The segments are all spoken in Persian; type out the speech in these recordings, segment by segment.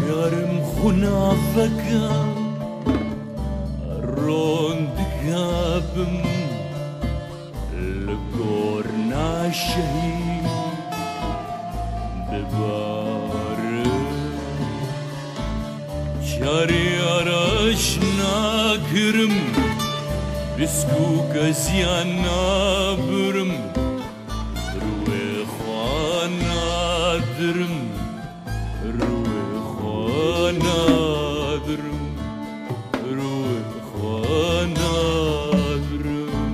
yarım xunaveka rond gabim legorna şehid bebare çari araşna kırım risku kaziyana bürüm ruhe khana dırım Nadırım, ruha nadırım.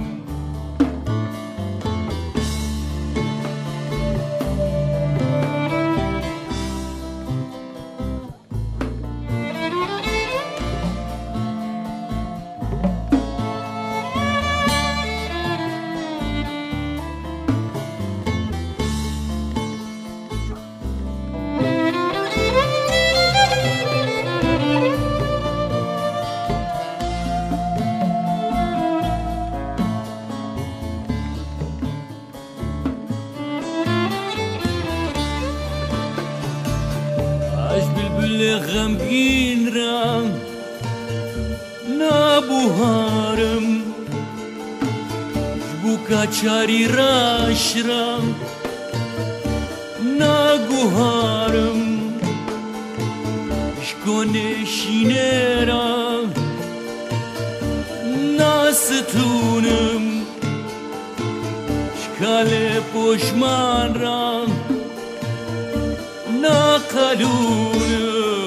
غمگین رم نبوهارم جبو کچاری راش رم نگوهارم شکونه شینه رم نستونم شکال پشمان رم نقلونم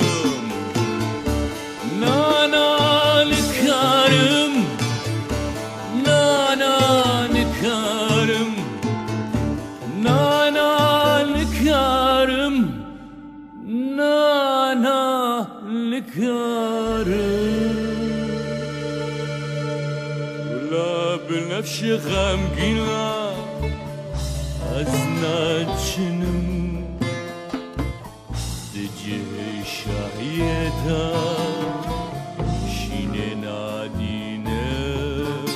بنفش غمگینا از نچنم دجه شاهیتا شینه نادینم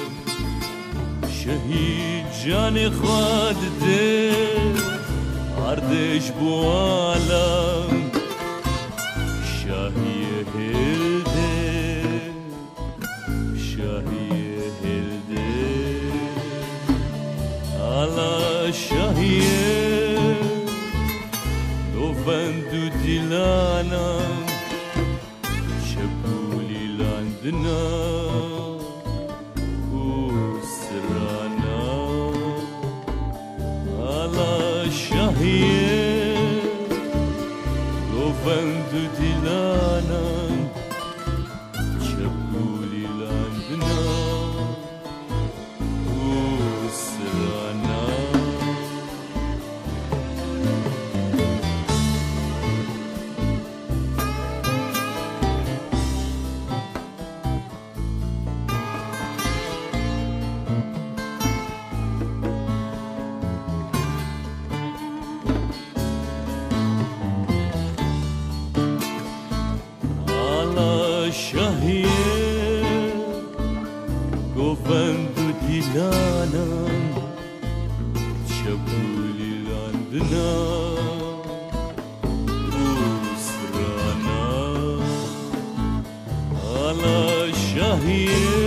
شهید جان خود ده اردش بو عالم شاهی هلده شاهی Ala şahiye Dovandu dilana Şepuli landına Usrana Ala şahiye Dovandu dilana Şepuli landına şahiye Govendu dilanam Şapuli landına Usrana Ala şahiye